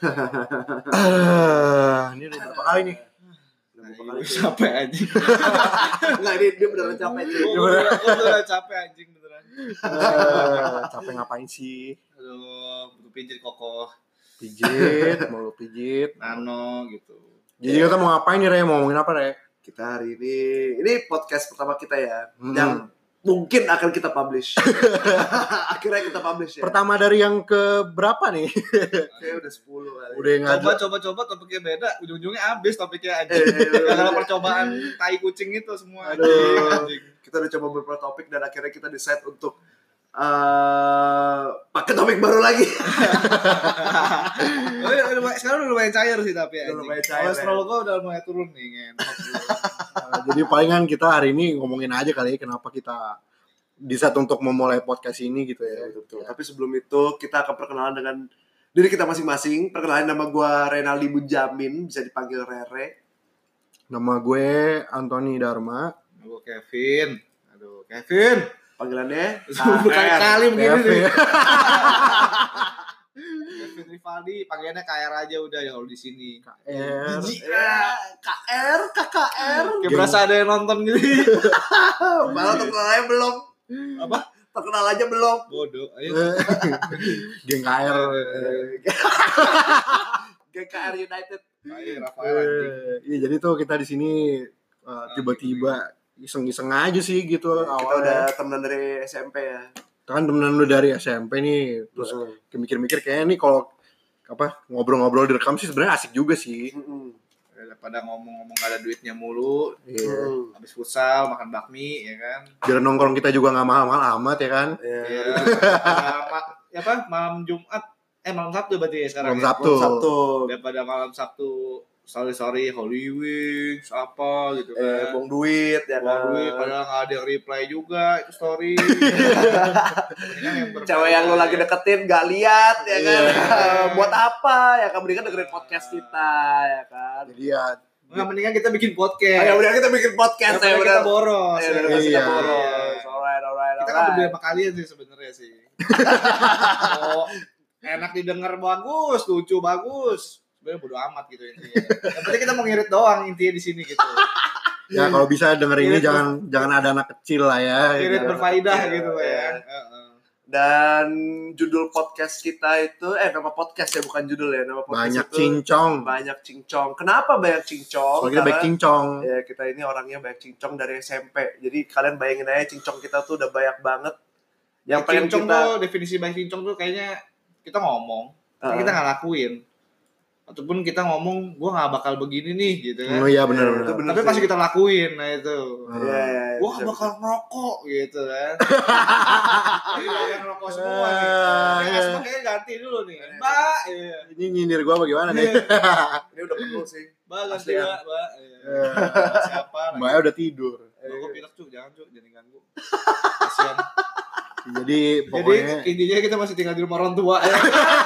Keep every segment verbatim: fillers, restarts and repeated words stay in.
uh, ini udah berapa kali nih? Udah berapa kali capek anjing. Enggak, ini dia beneran capek sih. Gue beneran capek anjing beneran. Uh, capek ngapain sih? Aduh, butuh pijit kokoh. Pijit, mau lu pijit. Nano gitu. Jadi kita mau ngapain nih, Re? Mau ngomongin apa, Re? Kita hari ini, ini podcast pertama kita ya, Hmm. yang mungkin akan kita publish. Akhirnya kita publish ya. Pertama dari yang ke berapa nih? Kayak udah sepuluh kali. Udah nggak Coba coba coba topiknya beda, ujung-ujungnya habis topiknya Eh, anjing. eh, eh, Gara-gara eh. percobaan tai kucing itu semua. Aduh. Anjing. Kita udah coba beberapa topik dan akhirnya kita decide untuk uh, pakai topik baru lagi. Oh, iya, udah lumayan- sekarang udah lumayan cair sih tapi Udah anjing. lumayan cair, Kolesterol ya. gue udah mulai turun nih, ngentot. Uh, jadi palingan kita hari ini ngomongin aja kali ya kenapa kita decide untuk memulai podcast ini gitu ya. Betul. Tapi sebelum itu kita akan perkenalan dengan diri kita masing-masing. Perkenalan, nama gue Renaldi Bunjamin, bisa dipanggil Rere. Nama gue Anthony Dharma. Gue Kevin. Aduh, Kevin. Panggilannya Berkali-kali begini nih. Kevin. Kevin Rivaldi, panggilannya K R aja udah ya kalau di sini. R. Jijik. Ya, K R, K K R. Kayak berasa ada yang nonton gitu. Malah terkenal aja belum. Apa? Terkenal aja belum. Bodoh. Ayo. Geng K R. G K R United. Ayo Rafael anjing. Eh, Iya, jadi tuh kita di sini uh, tiba-tiba iseng-iseng aja sih gitu Kita udah awalnya. temenan dari S M P ya. Kita kan temenan lu dari S M P nih, terus Mm. mikir-mikir kayaknya nih kalau apa ngobrol-ngobrol direkam sih sebenarnya asik juga sih. Mm-mm. Daripada ngomong-ngomong gak ada duitnya mulu, Iya. Mm. habis futsal makan bakmi ya kan. Biar nongkrong kita juga nggak mahal-mahal amat ya kan. Iya. Iya. Ma- ya apa? Malam Jumat eh malam Sabtu berarti ya sekarang. Malam ya? Sabtu. Malam Sabtu. Daripada malam Sabtu sorry sorry Holy Wings apa gitu Eh, kan. buang duit ya kan. Buang duit, padahal nggak ada yang reply juga itu story. Mendingan yang berfaedah. Cewek yang lu lagi deketin gak lihat ya kan. Iya. Buat apa? Ya kan mendingan dengerin podcast kita ya kan. Jadi ya Nggak, mendingan kita bikin Oh, podcast. ya udah kita bikin podcast ya Daripada udah. kita boros. Ya ya udah kan? kita Iya. boros. Alright, alright, Kita kan alright. berdua sama kalian sih sebenarnya sih. Oh, enak didengar bagus, lucu bagus. Sebenarnya bodo amat gitu intinya. Yang penting kita mau ngirit doang intinya di sini gitu. ya kalau bisa denger ini Irit jangan jangan ada anak kecil lah ya. Ngirit Jangan- berfaedah Iya, gitu iya. ya. Heeh. Dan judul podcast kita itu eh nama podcast ya bukan judul ya, nama podcast Banyak itu cincong. banyak cincong. Kenapa banyak cincong? Soalnya baik cincong. ya kita ini orangnya banyak cincong dari S M P. Jadi kalian bayangin aja cincong kita tuh udah banyak banget. Yang pengen cincong kita tuh definisi baik cincong tuh kayaknya kita ngomong, tapi Uh. kita nggak lakuin. Ataupun kita ngomong, gue nggak bakal begini nih gitu kan. Oh iya benar Iya, benar. itu bener Tapi sih. pasti kita lakuin, nah itu. Iya, iya, iya, Gue bisa, bakal ngerokok gitu kan. Iya, yang ngerokok semua nih. Eh, Yang asma kayaknya ganti dulu nih. Mbak, iya. Ini nyindir gua bagaimana nih? bisa. Ini udah penuh sih. Mbak ganti Asli, ya. mbak, mbak. Iya. Eh, Siapa? Mbak udah tidur. Gue pilek cuy, jangan cuy, jangan ganggu. Kasian. Jadi Jadi pokoknya intinya kita masih tinggal di rumah orang tua ya.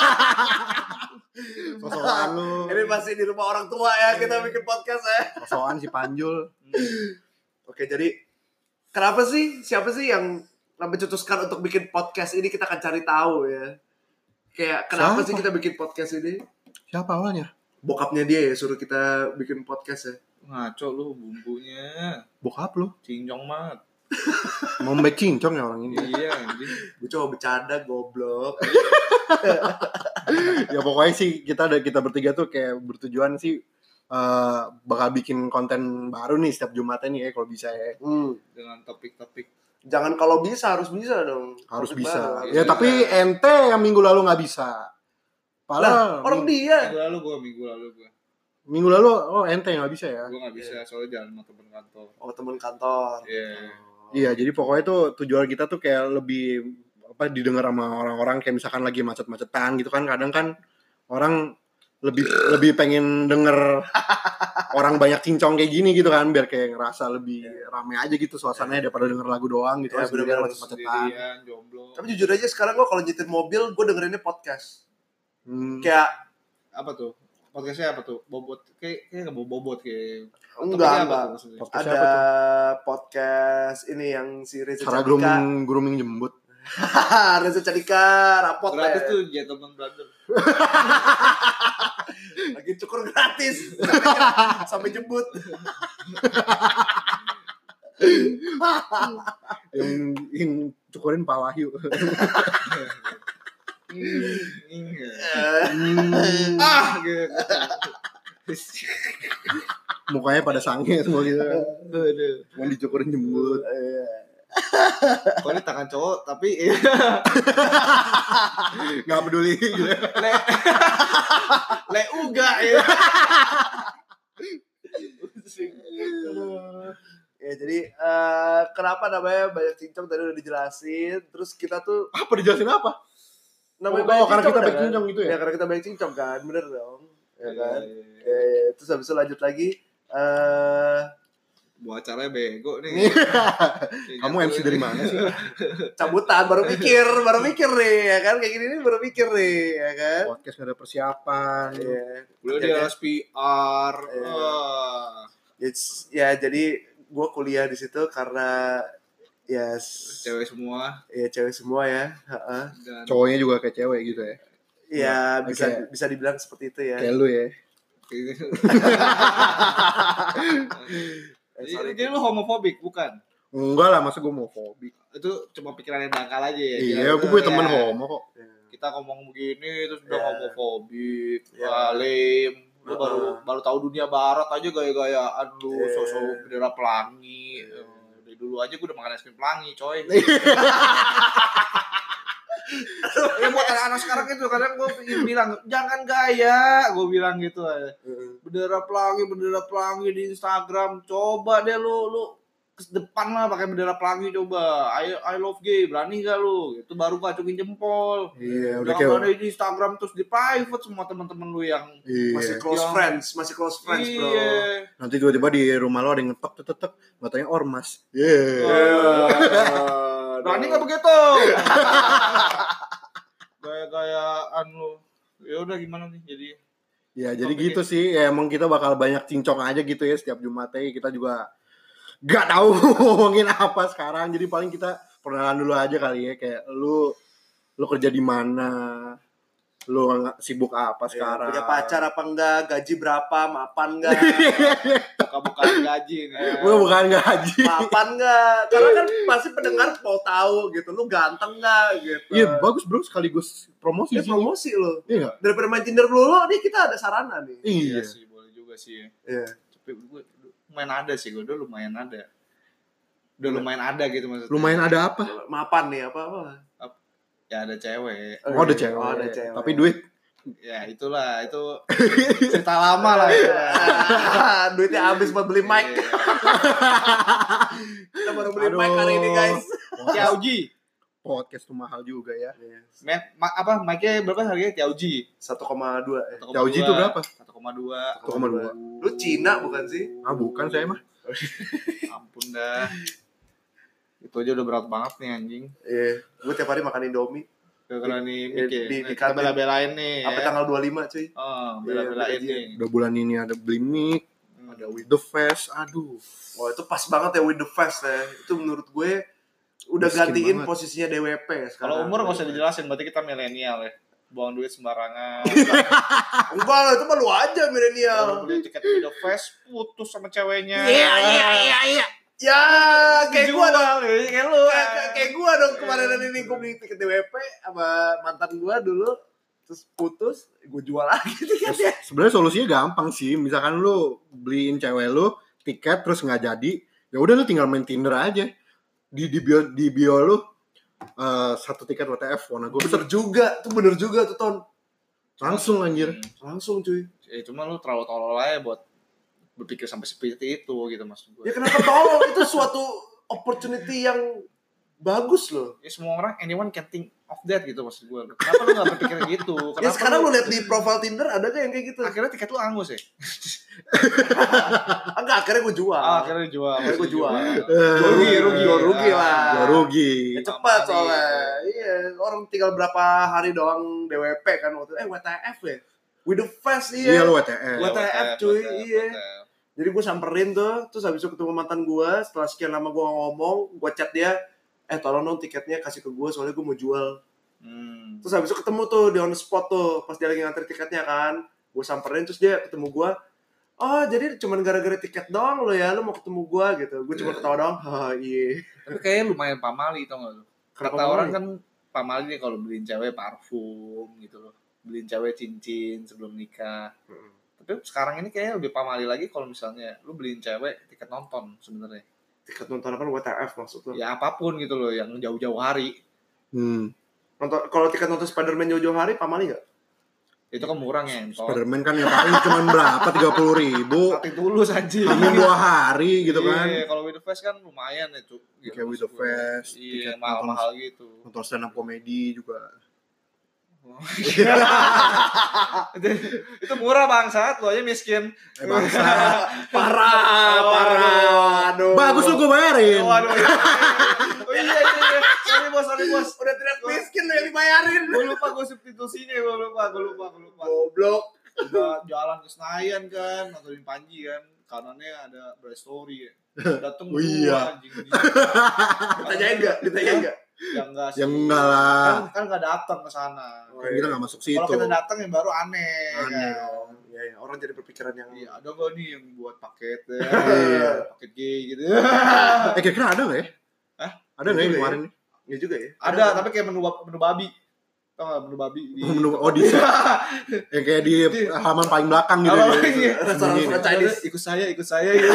sosokan lu. Ini masih di rumah orang tua ya kita bikin podcast ya. Sosokan si Panjul. Oke, jadi kenapa sih siapa sih yang mencetuskan untuk bikin podcast ini, kita akan cari tahu ya. Kayak kenapa Siapa? sih kita bikin podcast ini? Siapa awalnya? Bokapnya dia ya suruh kita bikin podcast ya. Ngaco lu bumbunya. Bokap lu. Cincong banget. Mau mbak cincong ya orang ini. Iya anjing. Gue coba bercanda goblok. Ya pokoknya sih kita ada kita bertiga tuh kayak bertujuan sih eh, bakal bikin konten baru nih setiap Jumat ini ya kalau bisa ya. Hmm. Dengan topik-topik. Jangan kalau bisa, harus bisa dong. Harus Topik bisa. baru, harus Ya bisa. tapi ente yang minggu lalu nggak bisa. Lah, Padahal orang ming- dia. Minggu lalu gue, minggu lalu gue. minggu lalu oh ente yang nggak bisa ya. Gue gak bisa soalnya jalan sama temen kantor. Oh, teman kantor. Iya. Iya, jadi pokoknya tuh tujuan kita tuh kayak lebih apa didengar sama orang-orang kayak misalkan lagi macet-macetan gitu kan. Kadang kan orang lebih lebih pengen denger orang banyak cincong kayak gini gitu kan biar kayak ngerasa lebih rame aja gitu suasananya daripada denger lagu doang gitu Ya, kan sendirian bener-bener macet-macetan. Sendirian, jomblo. Tapi jujur aja sekarang gue kalau nyetir mobil, gue dengerinnya podcast. Hmm. Kayak Apa tuh? Podcastnya apa tuh? Bobot. Kayak kayak gak bobot kayak. enggak, Topiknya apa enggak. tuh maksudnya? Podcast Ada apa tuh? podcast ini yang si Reza Cara Cantika. grooming grooming jembut. Reza Candika rapot Gratis ya. tuh gentleman brother. Lagi cukur gratis sampai, sampai jemput. yang yang cukurin Pak Wahyu. Hmm, Ah gitu. mukanya pada sange semua gitu. Aduh, mau dicukurin jembut. Kok ini tangan cowok tapi Nggak peduli gitu. le le uga ya. Ya jadi eh, kenapa namanya banyak cincong tadi udah dijelasin. Terus kita tuh Apa dijelasin apa? namanya Oh, banyak karena kita udah banyak kan? cincong gitu ya? Ya karena kita banyak cincong kan, bener dong. Ya kan. Iya, iya, iya. Ya, ya. Terus habis itu lanjut lagi. eh Buat acaranya bego nih. Kamu M C dari mana sih? Cabutan baru mikir, baru mikir nih, ya kan kayak gini nih baru mikir nih, ya kan. Podcast nggak ada persiapan. Iya. Udah di L S P R. Iya. Wah. It's- ya jadi gue kuliah di situ karena ya s- Cewek semua ya cewek semua ya. Heeh. dan Cowoknya juga kayak cewek gitu ya. Ya Oke. bisa bisa dibilang seperti itu ya. Kayak lu ya. Eh, Jadi, sorry. jadi lu homofobik bukan? Enggak lah, masa gue mau fobik. Itu cuma pikiran yang dangkal aja ya. Iya, Kira- gue punya ya. temen homo kok. Kita ngomong begini terus udah Ya. homofobik, Ya. wah, lame. Lu Uh-uh. baru baru tahu dunia barat aja gaya-gayaan lu, Ya. sosok bendera pelangi. Ya. Eh, Dari dulu aja gue udah makan es krim pelangi, coy. Ya buat anak-anak sekarang itu kadang gue bilang jangan gaya, gue bilang gitu aja. Heeh. Bendera pelangi, bendera pelangi di Instagram, coba deh lu lu ke depan lah pakai bendera pelangi coba. I, I love gay, berani gak lu? Itu baru gacungin jempol. Iya, udah Jangan kayak ada di Instagram terus di private semua teman-teman lu yang Masih iya. close Yang- friends, masih close friends, bro. iya. Nanti tiba-tiba di rumah lo ada yang ngetok tetek, matanya ormas. Iya. Eh, Berani nggak begitu? Gaya-gayaan lu. Ya udah gimana nih jadi? Ya jadi Topiknya. gitu sih. Ya, emang kita bakal banyak cincong aja gitu ya setiap Jumatnya. Kita juga gak tahu ngomongin apa sekarang. Jadi paling kita perkenalan dulu aja kali ya. Kayak lu lu kerja di mana? Lu nggak sibuk apa Ya, sekarang? punya pacar apa enggak, gaji berapa, mapan enggak, Buka-bukaan gaji nih. Gue bukan gaji. mapan enggak. Karena kan pasti pendengar mau tahu gitu, lu ganteng enggak gitu. Iya bagus bro, sekaligus promosi Ini sih. promosi lo. Iya nggak? Daripada main Tinder dulu, nih kita ada sarana nih. Iya. Iya sih, boleh juga sih. Iya. Tapi gue lumayan ada sih, gue udah lumayan ada. Udah lumayan ada gitu maksudnya. Lumayan ada apa? Mapan nih apa-apa. Ya ada cewek. Oh ada cewek. Oh, ada cewek. Tapi duit. Ya itulah, itu cerita lama lah itu. Duitnya habis buat beli mic. Iya. Kita baru beli Aduh. mic hari ini, guys. Tiauji. Podcast tuh mahal juga ya. Mac, ma- apa mic-nya berapa harganya Tiauji? satu koma dua. Tiauji itu berapa? satu koma dua. satu koma dua. Lu Cina bukan sih? Ah bukan saya mah. Ampun dah. Itu aja udah berat banget nih anjing. Iya. Gue tiap hari makan Indomie. Gara-gara nih Di- mic ya. di- di Kita kantin. bela-belain nih. Sampai ya. tanggal dua puluh lima, cuy. Oh, bela-belain Iya, nih. Udah bulan ini ada beli mic, Hmm. ada with the fest. Aduh. Wah, itu pas banget ya with the fest ya. Itu menurut gue udah Miskin gantiin banget. posisinya D W P sekarang. Kalau umur nggak usah dijelasin, berarti kita milenial ya. Buang duit sembarangan. Enggak lah, itu mah lu aja Kalau milenial. beli tiket di The Fest, putus sama ceweknya. Iya, iya, iya, iya. Ya, kayak gua dong. Kayak lu. Kayak, kayak- kayak gua dong kemarin ini gua beli tiket D W P sama mantan gua dulu. Terus putus, gua jual lagi tiketnya. Sebenarnya solusinya gampang sih. Misalkan lu beliin cewek lu tiket terus nggak jadi, ya udah lu tinggal main Tinder aja. Di di bio di bio lu eh, satu tiket W T F warna gue Bener juga, tuh bener juga tuh Ton. langsung anjir. Langsung cuy. Ya cuma lu terlalu tolol aja buat berpikir sampai seperti itu gitu maksud gue. Ya kenapa tolong, itu suatu opportunity yang bagus loh. Ya semua orang, anyone can think of that gitu maksud gue. Kenapa lu gak berpikir gitu? Kenapa Ya sekarang lu lihat di profile Tinder ada gak yang kayak gitu? Akhirnya tiket lu angus ya? Enggak, akhirnya gue jual. Ah, akhirnya jual. Akhirnya gue jual. Rugi, rugi. Jual rugi lah. Ya rugi. Ya cepat soalnya. Iya, orang tinggal berapa hari doang D W P kan waktu itu. Eh, W T F ya? With the fest, Iya iya. lu W T F. W T F, cuy, iya. Jadi gue samperin tuh, terus habis itu ketemu mantan gue, setelah sekian lama gue ngomong, gue chat dia, eh tolong dong tiketnya kasih ke gue soalnya gue mau jual. Hmm. Terus habis itu ketemu tuh di on the spot tuh pas dia lagi ngantri tiketnya kan, gue samperin terus dia ketemu gue, oh jadi cuman gara-gara tiket doang lo ya, lo mau ketemu gue gitu. Gue cuma ketawa doang, haha iya. Tapi kayaknya lumayan pamali tau gak lo? Kenapa Kata pamali? orang kan pamali nih kalau beliin cewek parfum gitu loh, beliin cewek cincin sebelum nikah. Hmm. Tapi sekarang ini kayaknya lebih pamali lagi kalau misalnya lu beliin cewek tiket nonton sebenarnya. Tiket nonton apa W T F maksud lo? Ya apapun gitu loh yang jauh-jauh hari. Hmm. Nonton kalau tiket nonton Spider-Man jauh-jauh hari pamali nggak? Itu kan murah ngentot. Spiderman kan yang paling cuma berapa tiga puluh ribu. Tapi tulus anjing. Hamil dua hari gitu kan. Iya, kalau with the face kan lumayan ya cuk. Gitu, Kayak with the maksud gue. face, Iya, tiket mahal-mahal gitu. Nonton stand up komedi juga. itu, itu murah bangsat, lu aja miskin. Eh bangsa. Parah, parah. Aduh. Bagus lu gue bayarin. Oh, aduh, iya. Oh iya iya iya. Sorry bos, sorry bos. Udah teriak miskin lo yang dibayarin. Gue lupa gue substitusinya, gue lupa, gue lupa, gue lupa. Goblok. Udah jalan ke Senayan kan, nontonin Panji kan. Kanannya ada Bright Story ya. Dateng Oh, iya. anjing. Ditanyain enggak? Ditanyain enggak? Ya enggak sih. Ya enggak lah. Kan kan enggak datang ke sana. Kan kita nggak masuk situ. Kalau kita datang yang baru aneh. Aneh kan. dong. Iya, ya, orang jadi berpikiran yang Iya, ada gak nih yang buat paket ya? Iya. Paket gay gitu. Eh kira-kira ada nggak ya? Hah? Ada nggak ya Ada kemarin? nih? ya juga ya. Ada, tapi kayak menu menu babi. Tau gak menu babi? Di... Oh, menu oh di yang kayak di halaman paling belakang gitu. Apa ya. iya? Restoran-restoran Chinese. Ikut saya, ikut saya gitu.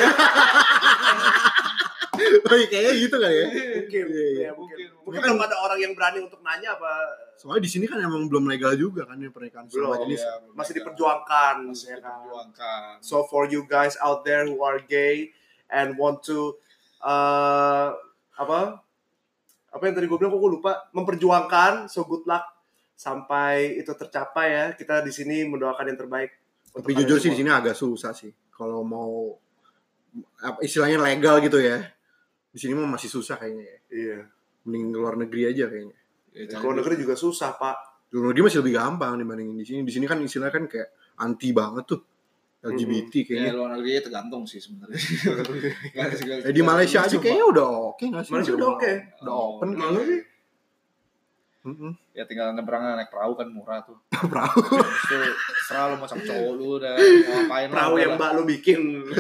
Oh, iya, kayaknya gitu kan ya. Mungkin, Iya, iya. ya, mungkin. Mungkin. Mungkin belum ada orang yang berani untuk nanya apa Soalnya di sini kan emang belum legal juga kan ya pernikahan Belum, sama jenis. Iya, masih mereka diperjuangkan, Masih ya kan? diperjuangkan. So for you guys out there who are gay and want to uh, apa apa yang tadi gue bilang kok gue lupa memperjuangkan, so good luck sampai itu tercapai ya. Kita di sini mendoakan yang terbaik. Tapi jujur sih di sini agak susah sih kalau mau apa istilahnya legal gitu ya. Di sini mah masih susah kayaknya ya. Iya. Mending ke luar negeri aja kayaknya. Ya, Di luar negeri juga susah pak. Di luar negeri masih lebih gampang dibandingin di sini. Di sini kan istilahnya kan kayak anti banget tuh L G B T Ya, kayaknya. luar negeri tergantung sih sebenarnya. Eh, di Malaysia aja kayaknya udah oke nggak sih? Malaysia udah oke. Udah open Oh, kayaknya. sih. Mm-mm. Ya tinggal nyebrang naik perahu kan murah tuh. Perahu. Terus tuh serah lu mau sama cowok lu udah mau ngapain lah, Perahu udah yang lah. mbak lu bikin.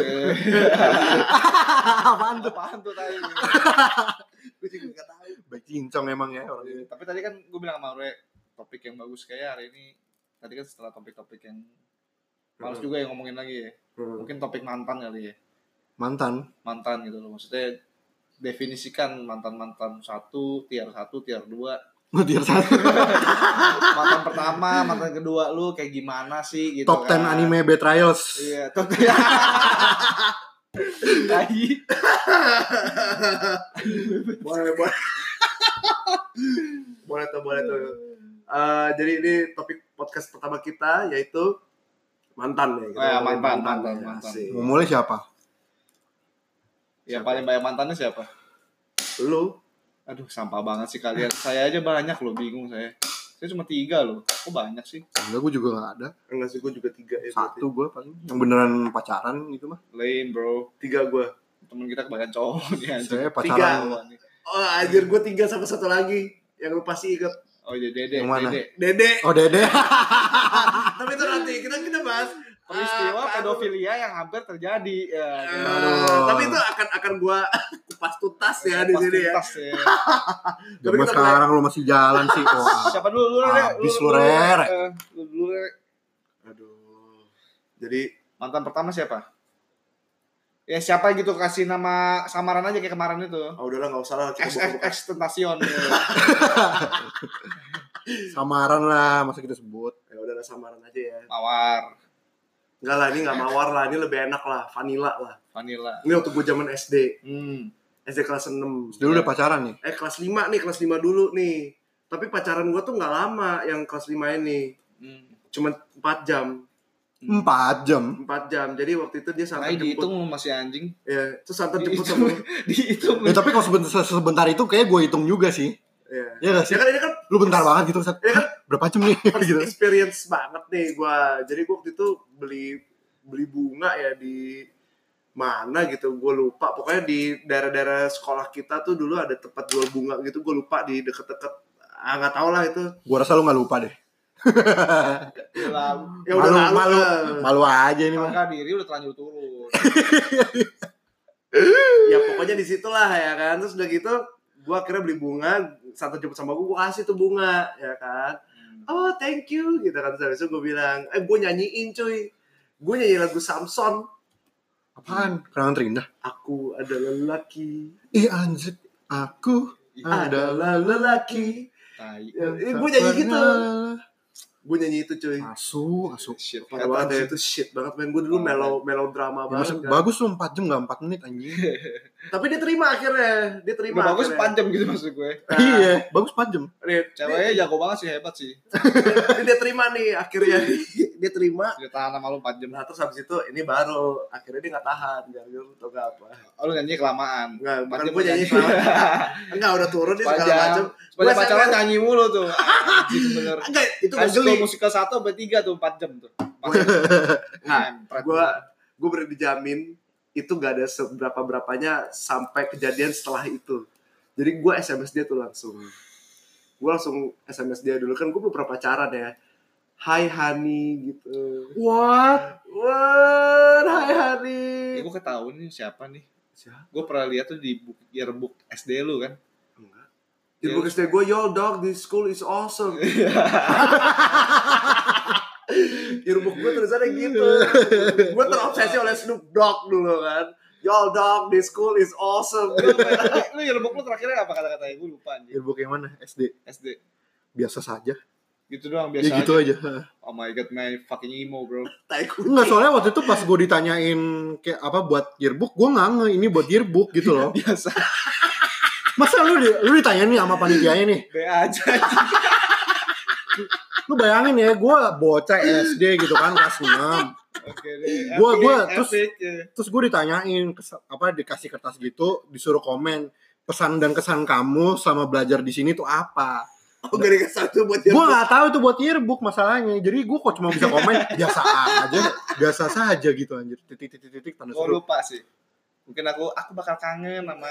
Apaan tuh? Apaan tuh tadi? Gue juga nggak tahu. Baik cincong emang ya orang ini. Tapi tadi kan gue bilang sama Rwe, topik yang bagus kayak hari ini. Tadi kan setelah topik-topik yang males Hmm. juga yang ngomongin lagi ya. Hmm. Mungkin topik mantan kali ya. Mantan. Mantan gitu loh. Maksudnya definisikan mantan-mantan satu, tier satu, tier dua. Tier satu. Mantan pertama, mantan kedua lu kayak gimana sih gitu Top kan. ten anime Betrayals. Iya, top ten. Tai. Boleh, boleh. Boleh tuh, boleh tuh. Eh, jadi ini topik podcast pertama kita yaitu mantan ya. Kita Oh ya, ngomongin mantan, mantan, ya, mantan. asik. Mau mulai siapa? Yang paling banyak mantannya siapa? Lu Aduh, sampah banget sih kalian. Saya aja banyak loh, bingung saya. Saya cuma tiga loh. Kok banyak sih? Enggak, gue juga gak ada. enggak sih, gue juga tiga ya. Satu gue paling. Yang beneran pacaran gitu mah. Lame bro. Tiga gue. Temen kita kebanyakan cowok nih anjing. Saya Tiga. pacaran. Cowok nih. Oh anjir, gue tiga sama satu lagi yang lu pasti inget. Oh iya, Dede. Yang mana? Dede. Dede. Oh Dede. Tapi itu nanti kita kita bahas Peristiwa Ah, pedofilia yang hampir terjadi. Ya, Eh, Aduh. tapi itu akan akan gue kupas tuntas ya di sini ya. Tuntas ya. Tapi Zaman kita sekarang lu masih jalan sih. Wah. Siapa dulu? Lu, Rek. Habis lu, Rek. Eh, Lu dulu, Rek. Aduh. Jadi Mantan pertama siapa? Ya siapa gitu, kasih nama samaran aja kayak kemarin itu. oh udahlah nggak usah lah kita X X buka-buka. X Tentacion. Samaran lah, masa kita sebut. Ya udahlah samaran aja ya. Mawar, Enggak lah, ini nggak mawar lah, ini lebih enak lah, vanilla lah. Vanilla. Ini waktu gue zaman S D, Hmm. S D kelas enam. Dulu udah pacaran nih. Eh kelas lima nih, kelas lima dulu nih. Tapi pacaran gue tuh nggak lama yang kelas lima ini. Hmm. Cuma empat jam. Empat jam. empat jam. Jadi waktu itu dia Nah, santai jemput. dihitung lu masih anjing. Ya, terus santai jemput sama Dihitung. Ya tapi kalau sebentar, sebentar itu kayak gue hitung juga sih. ya. Ya gak sih? Ya kan ini kan Lu bentar banget gitu. Sat. Ya kan? Berapa jam nih? first gitu. experience banget nih gue. Jadi gue waktu itu beli beli bunga ya di mana gitu, gue lupa. Pokoknya di daerah-daerah sekolah kita tuh dulu ada tempat jual bunga gitu, gue lupa di deket-deket, ah nggak tahu lah itu. Gua rasa lu nggak lupa deh. Ya udah malu, lalu, malu, eh. malu aja ini mah. Harga diri udah terlanjur turun. Ya pokoknya di situlah ya kan. Terus udah gitu, gue akhirnya beli bunga, satu jemput sama gue, gue kasih tuh bunga, ya kan. Oh thank you gitu kan. Terus habis itu gue bilang, eh gue nyanyiin cuy, gue nyanyi lagu Samson. Apaan? Kenangan terindah. Aku adalah lelaki. Ih anjir, aku Adalah lelaki. Tai. Eh, gue nyanyi gitu. Gue nyanyi itu cuy. Asu, asu. Shit. Parah banget ya, itu shit banget men. Gue dulu melo melodrama Ya, banget maksud, kan. bagus tuh empat jam gak empat menit anjing. Tapi dia terima akhirnya. Dia terima Udah bagus akhirnya. empat jam gitu maksud gue. Nah, Iya, bagus empat jam. dia, Ceweknya jago banget sih, hebat sih. dia, dia terima nih akhirnya. Dia terima. Dia tahan sama lu empat jam. Nah terus habis itu ini baru akhirnya dia nggak tahan, gara-gara atau gak apa? Oh, lu nyanyi kelamaan. Enggak, Empat bukan jam gue nyanyi nyanyi. selama. Enggak udah turun dia segala Panjang. macam. Sepanjang pacaran nyanyi mulu tuh. Anjing bener. Enggak, itu High gue School geli. Musical satu sampai tiga tuh empat jam tuh. Nah, gue gue berani dijamin itu gak ada seberapa berapanya sampai kejadian setelah itu. Jadi gue S M S dia tuh langsung. Gue langsung S M S dia dulu kan gue belum pernah pacaran ya. Hai honey gitu. What? What? Hai honey. Eh, gue ketahuan nih siapa nih. Siapa? Gue pernah lihat tuh di book, yearbook S D lu kan. Enggak. Di buku S D gue, yo dog, this school is awesome. Yearbook gue tulisannya gitu. Gue terobsesi oleh Snoop Dogg dulu kan. Yo dog, this school is awesome. Lu, lu yearbook lu terakhirnya apa kata-katanya? Gue lupa anjir. Yearbook yang mana? S D. S D. Biasa saja. Gitu doang biasa. Ya gitu aja. Oh my god, my fucking emo, bro. Tai kucing. Enggak, soalnya waktu itu pas gue ditanyain kayak apa buat yearbook, gue nggak nge ini buat yearbook gitu loh. Biasa. Masa lu di, lu ditanya nih sama panitianya nih, B aja. lu bayangin ya, gue bocah S D gitu kan kelas enam. Oke deh. Gua- Epic, gua terus- epic, ya. Terus gue ditanyain kes- apa dikasih kertas gitu, disuruh komen pesan dan kesan kamu sama belajar di sini tuh apa. Oh, gak dikasih satu buat Gue yearbook. nggak tahu itu buat yearbook masalahnya. Jadi gue kok cuma bisa komen biasa aja, biasa saja gitu anjir. Titik titik titik tanda Gue seru. lupa sih. Mungkin aku aku bakal kangen sama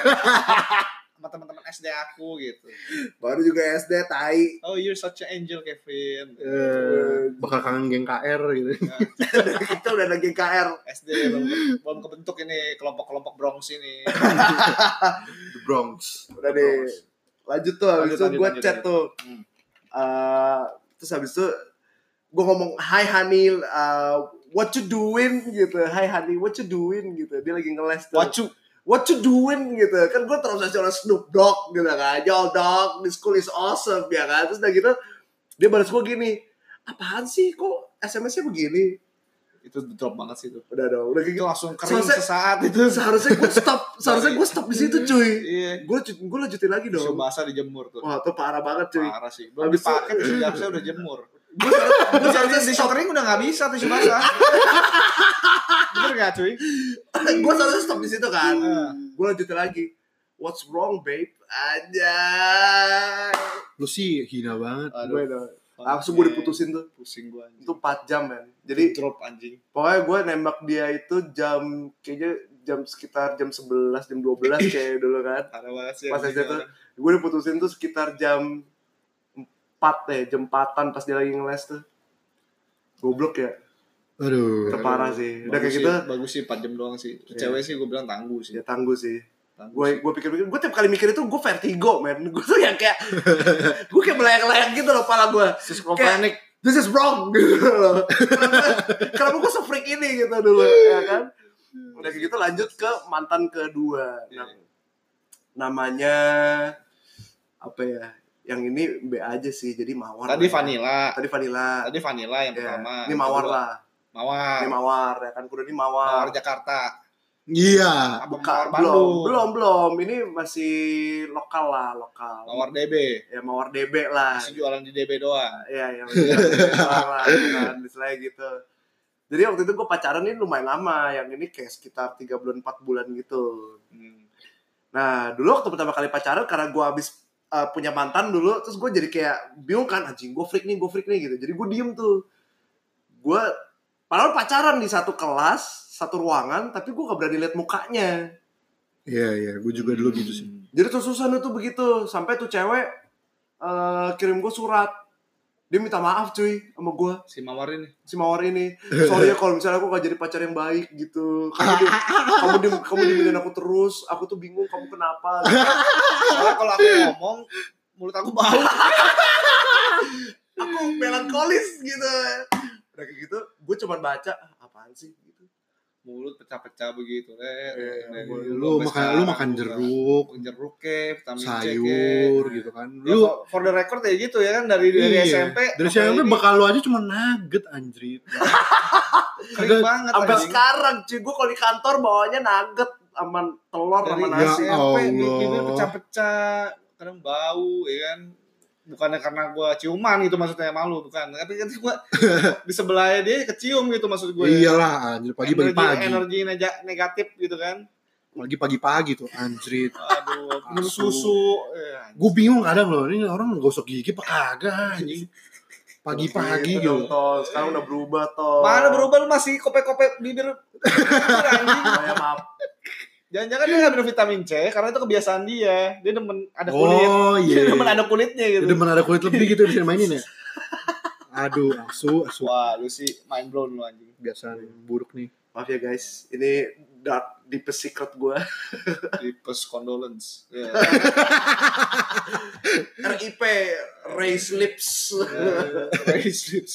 sama teman-teman S D aku gitu. Baru juga S D, tai. Oh, you're such an angel, Kevin. Eh, bakal kangen geng K R gitu. Kita udah ada G K R. S D belum, belum kebentuk ini kelompok-kelompok Bronx ini. The Bronx. Udah deh. Lanjut tuh, habis Lanjut, itu lanjut, gue lanjut, chat lanjut. tuh. Hmm. Uh, terus habis itu gue ngomong, hi honey, uh, what you doing gitu. Hi honey, what you doing gitu. Dia lagi ngeles tuh. What you? What you doing gitu. Kan gue terobsesi oleh Snoop Dogg gitu kan. Yo dog, this school is awesome ya kan. Terus udah gitu dia balas gue gini, apaan sih kok S M S-nya begini? Itu drop banget sih itu. Udah dong, udah kayak Itu gitu. langsung kering Seharusnya- sesaat itu. Seharusnya gue stop, seharusnya gue stop di situ cuy. Iya. Gue gue lanjutin lagi Tisu dong. basah dijemur tuh. Wah, tuh parah banget cuy. Parah sih. Belum Habis itu- dipakai tisu basah udah jemur. Gue seharusnya, Gue seharusnya di kering udah nggak bisa tisu basah. Bener nggak cuy? gue seharusnya stop di situ kan. Eh. Gue lanjutin lagi. What's wrong, babe? Anjay. Lu sih hina banget. Gue udah langsung gue diputusin tuh. Pusing gue anjing. Itu empat jam men. Jadi drop anjing. pokoknya gue nembak dia itu jam kayaknya jam sekitar jam sebelas, jam dua belas kayak dulu kan. Parah banget sih. Pas anjing S D tuh orang. gue diputusin tuh sekitar jam empat deh, jam empatan pas dia lagi ngeles tuh. Goblok ya. Aduh. Itu parah sih. Udah kayak Bagus gitu sih, bagus sih empat jam doang sih. Iya. Cewek sih gue bilang tangguh sih. ya tangguh sih. Tangguh Gue sih. gue pikir-pikir, gue tiap kali mikir itu gue vertigo men. Gue tuh yang kayak gue kayak melayang-layang gitu loh pala gue. Schizophrenic. This is wrong gitu loh. Kenapa, kenapa gue se-freak ini gitu dulu ya kan. Udah kayak gitu lanjut ke mantan kedua. Iya. Nam- namanya apa ya? Yang ini B aja sih, jadi Mawar. Tadi lah ya. Vanilla. Tadi Vanilla. Tadi Vanilla yang Ya, pertama. ini Mawar Kedua, lah. Mawar. Ini Mawar ya kan. Kudu ini Mawar. Mawar Jakarta. Iya. Apa Bukan, Mawar belum, Bandung? belum, belum. Ini masih lokal lah, lokal. Mawar D B. Ya Mawar D B lah. Masih jualan di D B doang. Iya, yang lah, kan, istilahnya gitu. Jadi waktu itu gue pacaran ini lumayan lama, yang ini kayak sekitar tiga bulan, empat bulan gitu. Hmm. Nah, dulu waktu pertama kali pacaran, karena gue habis uh, punya mantan dulu, terus gue jadi kayak bingung kan, anjing gue freak nih, gue freak nih gitu. Jadi gue diem tuh. Gue Padahal pacaran di satu kelas, satu ruangan, tapi gue gak berani lihat mukanya. Iya iya, gue juga dulu gitu sih. Jadi tuh susah tuh begitu. Sampai tuh cewek uh, kirim gue surat. Dia minta maaf cuy sama gue. Si Mawar ini. Si Mawar ini. Sorry ya kalau misalnya aku gak jadi pacar yang baik gitu. Kamu di, kamu di, kamu diminin aku terus. Aku tuh bingung kamu kenapa. Gitu. Soalnya kalau aku ngomong, mulut aku bau. Aku melankolis gitu. Udah kayak gitu, gue cuma baca, ah, apaan sih gitu. Mulut pecah-pecah begitu. Eh, Eh, Lu makan lu makan jeruk, jeruk ke, vitamin C ke. sayur gitu kan. Ya, Lu for, for the record ya gitu ya kan dari dari iya, S M P. Dari S M P bakal lu aja cuma nugget anjrit. Kering banget Sampai anjing. sekarang cuy, gue kalau di kantor bawanya nugget sama telur Dari sama ya nasi. S M P Allah. bibir pecah-pecah, kadang bau ya kan. Bukannya karena gue ciuman gitu maksudnya malu, bukan. Tapi kan gue di sebelahnya dia kecium gitu maksud gue. Iyalah anjir pagi-pagi pagi. Energi nega- negatif gitu kan. Pagi pagi-pagi tuh anjrit. Aduh, minum susu. Eh, Gue bingung kadang loh, ini orang gosok gigi apa kagak anjing. Pagi-pagi gitu. gitu. Toh, sekarang udah berubah toh. Mana berubah lu masih kopek-kopek bibir anjing. Ya, maaf. Jangan-jangan dia nggak minum vitamin C karena itu kebiasaan dia. Dia demen ada kulit. Oh iya. Dia demen ada kulitnya gitu. Udah mana ada kulit lebih gitu bisa mainin ya. Aduh, asu, asu. Wah, lu sih mind blown lu anjing. Kebiasaan buruk nih. Maaf ya guys, ini dark deepest secret gue. Deepest condolence. Yeah. R I P Raise Lips. Yeah, raise lips.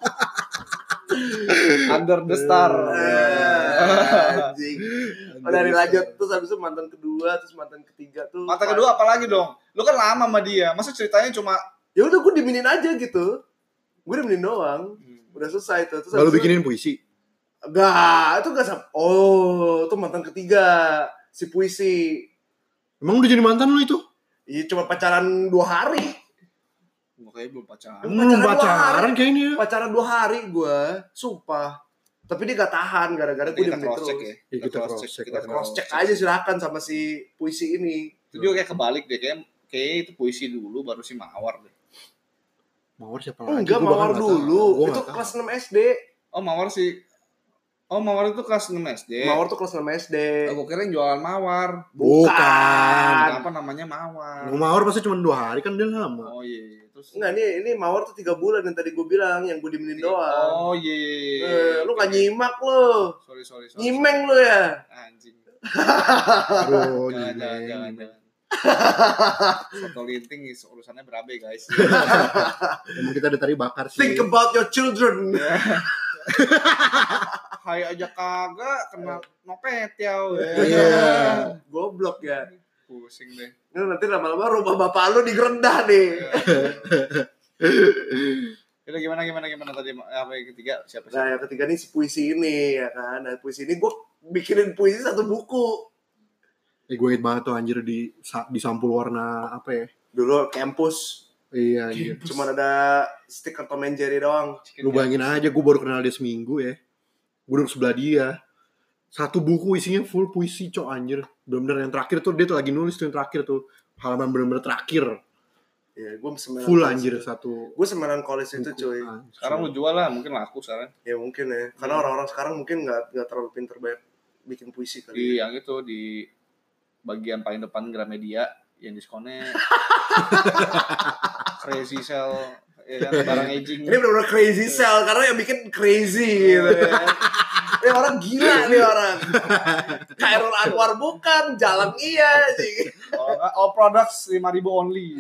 Under the star. Anjing. Udah dilanjut terus habis itu mantan kedua, terus mantan ketiga tuh. Mata kedua apa lagi dong? Lu kan lama sama dia. Masa ceritanya cuma Ya udah gue diminin aja gitu. Gue diminin doang. Udah selesai tuh. Terus Lalu habis itu- bikinin puisi. Enggak, itu enggak sam. Oh, itu mantan ketiga si puisi. Emang udah jadi mantan lu itu? Iya cuma pacaran dua hari. gua kayak belum pacaran. Pacaran Belum dua pacaran hari. kayaknya. Pacaran dua hari gue, sumpah. Tapi dia gak tahan gara-gara gue Kita diminin cross check terus. ya. Ya, kita cross check. Kita Cross check aja silakan sama si puisi ini. Itu juga kayak kebalik deh, kayak kayak itu puisi dulu baru si Mawar deh. Mawar siapa Oh, lagi? enggak, Gua bahkan Mawar nggak dulu. tahu. Gua Itu nggak tahu. kelas enam S D. Oh, Mawar sih. Oh, Mawar itu kelas enam S D. Mawar tuh kelas enam S D. Aku kira yang jualan Mawar. Bukan. Kenapa namanya Mawar? Mawar pasti cuma dua hari kan dia lama. Oh iya, iya. Terus Enggak, ini ini Mawar tuh tiga bulan yang tadi gue bilang, yang gue diminin doang. Oh iya, iya, iya. Eh, lu gak nyimak lu. Sorry, sorry, sorry. Nyimeng lu ya. Anjing. Aduh, Jangan, jangan, nyimeng. jangan, jangan. Foto linting is urusannya berabe guys. Emang kita dari tadi bakar sih. Think about your children. Hai aja kagak kena nopet ya. Iya. Goblok ya. Pusing deh. Ini nanti lama-lama rumah bapak lu digerendah nih. Udah gimana gimana gimana tadi apa yang ketiga siapa sih? Nah, yang ketiga nih si puisi ini ya kan. Nah, puisi ini gue bikinin puisi satu buku. Eh, gue inget banget tuh anjir di di sampul warna apa ya? Dulu kampus Iya anjir. cuma ada stiker Tom and Jerry doang. Lu bayangin aja gue baru kenal dia seminggu ya. Gue duduk sebelah dia. Satu buku isinya full puisi cok anjir. Bener-bener yang terakhir tuh dia tuh lagi nulis tuh yang terakhir tuh. Halaman bener-bener terakhir. Ya, gue semenan Full anjir satu. Gue semenan college itu cuy. Ah, Sekarang lu jual lah, mungkin laku sekarang. Ya mungkin ya. Karena orang-orang sekarang mungkin nggak nggak terlalu pinter banget bikin puisi kali. Di yang itu di bagian paling depan Gramedia yang diskonnya crazy sale ya kan barang aging. Ini benar-benar crazy sell karena yang bikin crazy gitu ya. Ini orang gila nih orang. Khairul Anwar bukan, Jalan iya sih. Oh, enggak, all products lima ribu only.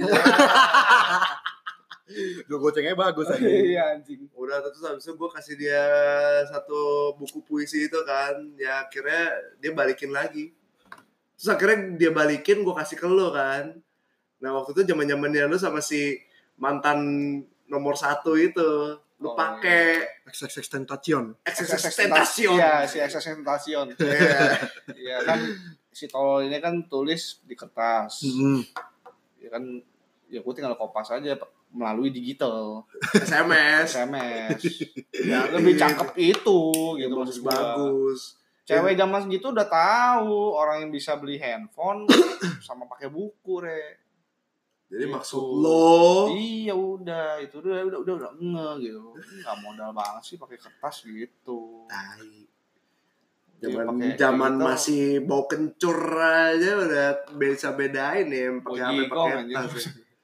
Lu gocengnya bagus aja. Iya anjing. Udah terus habis itu gue kasih dia satu buku puisi itu kan. Ya akhirnya dia balikin lagi. Terus akhirnya dia balikin, gue kasih ke lu kan. Nah waktu itu zaman-zamannya lu sama si mantan nomor satu itu. Lu Oh, pakai X X X Tentacion. X X X Tentacion. Iya, si X X Tentacion. Iya. Iya kan si tolol ini kan tulis di kertas. Mm-hmm. Ya kan ya gue tinggal kopas aja melalui digital. S M S. S M S. Ya lebih cakep itu gitu maksud gua. Bagus. Cewek zaman segitu udah tahu orang yang bisa beli handphone sama pakai buku re. Jadi Gitu. maksud lo Iya udah, itu udah udah udah udah nge gitu. Enggak modal banget sih pakai kertas gitu. tai. Jadi Zaman pakai zaman gitu, masih bau kencur aja udah bisa bedain ya pakai H P Bojigong, pakai anjing. tas.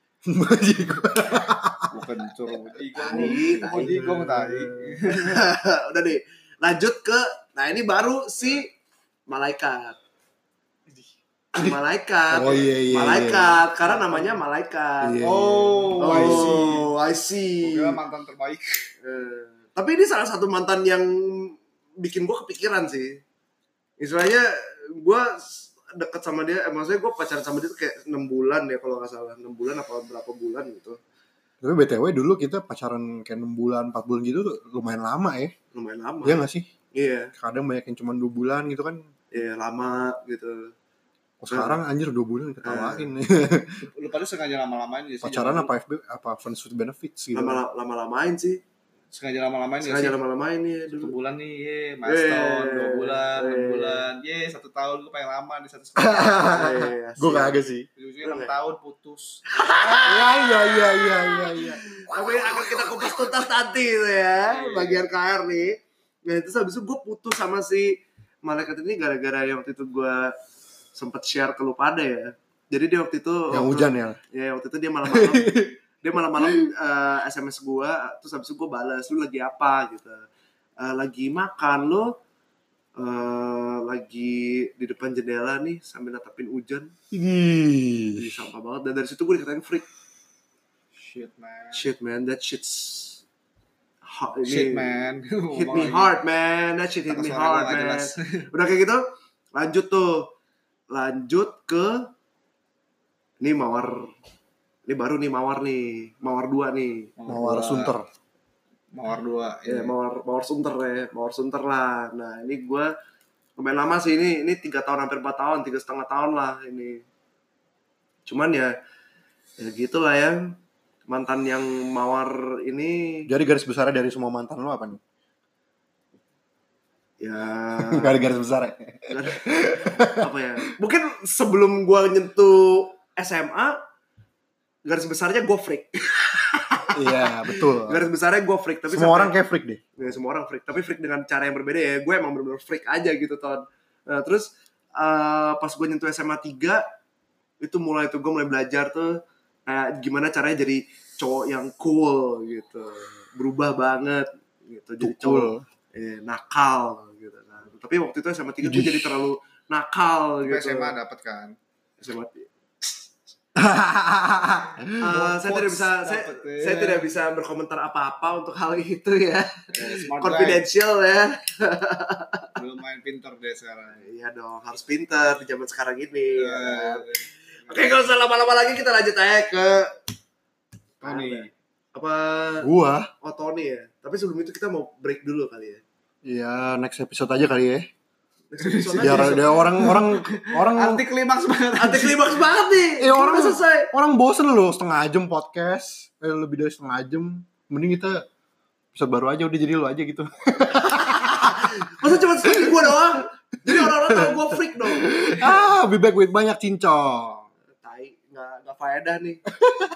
bukan cur bojigong. Tai, tai. Bojigong tadi. Udah deh, lanjut ke nah ini baru si malaikat. Si malaikat. Oh, iya, iya, malaikat karena namanya malaikat. Iya. Oh, Oh, I see. I see. Gua mantan terbaik. Eh, tapi ini salah satu mantan yang bikin gue kepikiran sih. Istilahnya gue deket sama dia, eh, maksudnya gue pacaran sama dia tuh kayak enam bulan ya kalau nggak salah, enam bulan apa berapa bulan gitu. Tapi B T W dulu kita pacaran kayak enam bulan, empat bulan gitu tuh lumayan lama ya. Lumayan lama. Iya gak sih? Iya, Kadang banyak yang cuma dua bulan gitu kan. iya lama gitu. Oh, sekarang anjir dua bulan ketawain. Lu pada sengaja lama-lamain gitu sih. Pacaran jangan apa F B apa friends with benefits gitu. Lama lama-lamain sih. sengaja lama-lamain ya Sengaja sih. lama-lamain nih Satu dulu. bulan nih, ye, milestone, Weh, dua bulan, enam weh. bulan, ye, satu tahun gue pengen lama di satu setengah. Iya, Gue siap. kagak sih. Ujung-ujungnya enam tahun putus. Iya iya iya iya iya iya. Tapi akan kita kupas tuntas nanti itu ya, bagian K R nih. Nah itu habis itu gue putus sama si malaikat ini gara-gara yang waktu itu gue sempet share ke lu pada ya. Jadi dia waktu itu Yang waktu- hujan ya. Ya waktu itu dia malam-malam dia malam-malam uh, S M S gue, terus habis itu gue balas, lu lagi apa gitu. Uh, lagi makan lu, uh, lagi di depan jendela nih sambil natapin hujan. Ih, Ih. sampah banget. Dan dari situ gue dikatain freak. Shit man. Shit man, that shit's hot. Ini- Shit man. Hit me hard man, that shit hit me hard man. Udah kayak gitu, lanjut tuh, lanjut ke ini mawar, ini baru nih mawar nih, mawar dua nih, Mawar Sunter. Mawar dua. ya mawar mawar sunter ya, mawar sunter lah. Nah ini gue lumayan lama sih ini, ini tiga tahun hampir empat tahun, tiga setengah tahun lah ini. Cuman ya, ya gitulah ya, mantan yang mawar ini, Jadi garis besarnya dari semua mantan lo apa nih? ya. Gak ada garis besar ya? Apa ya? Mungkin sebelum gue nyentuh S M A, garis besarnya gue freak. Iya betul. Garis besarnya gue freak. Tapi Semua sampai- orang kayak freak deh. ya, semua orang freak. Tapi freak dengan cara yang berbeda ya. Gue emang bener-bener freak aja gitu Ton. Nah, terus uh, pas gue nyentuh S M A tiga, itu mulai tuh gue mulai belajar tuh kayak gimana caranya jadi cowok yang cool gitu. Berubah banget gitu. Jadi Tuh, cool. cowok eh, nakal gitu kan. Tapi waktu itu S M A tiga gue Idih. jadi terlalu nakal Tapi gitu. S M A dapat kan. S M A Uh, saya tidak bisa saya, Dapet, ya. saya tidak bisa berkomentar apa-apa untuk hal itu ya. Smart guy. Confidential ya. Belum main pinter deh sekarang. Iya dong, harus pintar di zaman sekarang ini. ya kan? Eh, Oke, kalau usah lama-lama lagi kita lanjut aja ke Tony. apa Gua. oh Tony ya. Tapi sebelum itu kita mau break dulu kali ya. Iya next episode aja kali ya. Next episode Biar aja. ada orang-orang orang Anti klimaks banget. Anti klimaks banget nih. Eh, orang- Udah selesai. orang bosen loh setengah jam podcast. Eh, lebih dari setengah jam. Mending kita episode baru aja udah jadi lo aja gitu. Masa cuma sekali gua doang? Jadi orang-orang tahu gua freak dong. Ah, be back with banyak cincong. Tai, nggak nggak faedah nih.